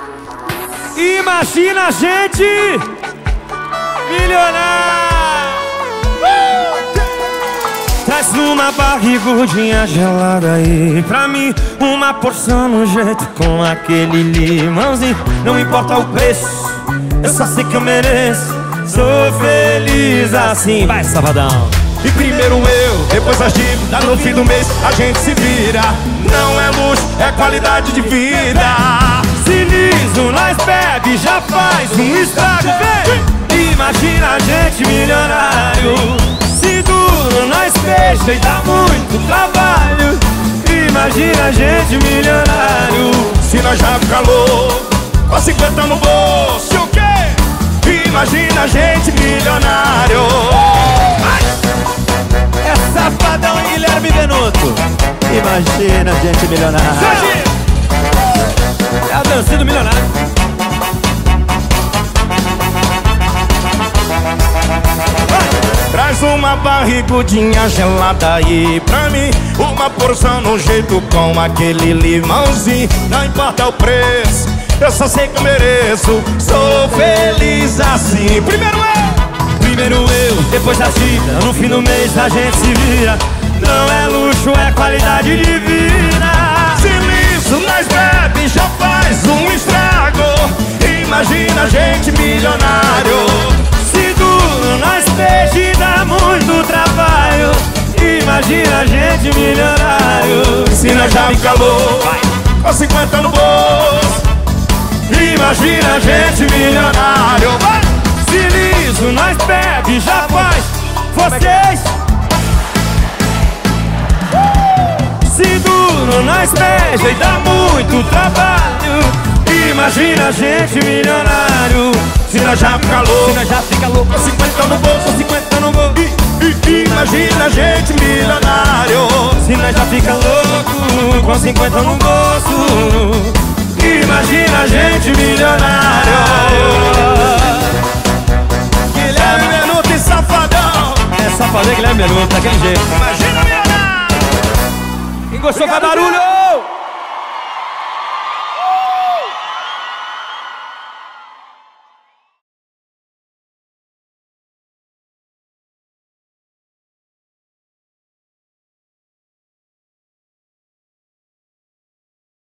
Imagina a gente milionário. Traz uma barrigudinha gelada aí pra mim, uma porção no jeito com aquele limãozinho. Não importa o preço, eu só sei que eu mereço. Sou feliz assim. Vai, Safadão. E primeiro eu, depois as dívidas, no fim do mês a gente se vira. Não é luxo, é qualidade de vida. Se liso, nós bebe, já faz um estrago, vem. Imagina a gente milionário. Se duro, nós fecha e dá muito trabalho. Imagina a gente milionário. Se nós já fica louco, com 50 no bolso, o quê? Imagina a gente milionário. É Safadão e Guilherme Benuto. Imagina a gente milionário. É a dança do milionário. Traz uma barrigudinha gelada aí pra mim, uma porção no jeito com aquele limãozinho. Não importa o preço, eu só sei que eu mereço. Sou feliz assim. Primeiro eu, depois da dívida, no fim do mês a gente se vira. Não é luxo, é qualidade de vida. Se liso, nós bebe, já faz um estrago. Imagina a gente milionário. Se duro, nós peixe e dá muito trabalho. Imagina a gente milionário. Se nós já fica louco, com 50 no bolso. Imagina a gente milionário. Se liso, nós bebe, já faz. Vocês. Se duro, nós beija e dá muito trabalho. Imagina a gente milionário. Se nós já fica louco, com 50 no bolso, 50 no bolso. Imagina a gente milionário. Se nós já fica louco, com 50 no bolso. Imagina a gente milionário. Guilherme Benuto e Safadão. É Safadão e Guilherme Benuto, daquele jeito. Imagina milionário. Quem gostou, faz barulho.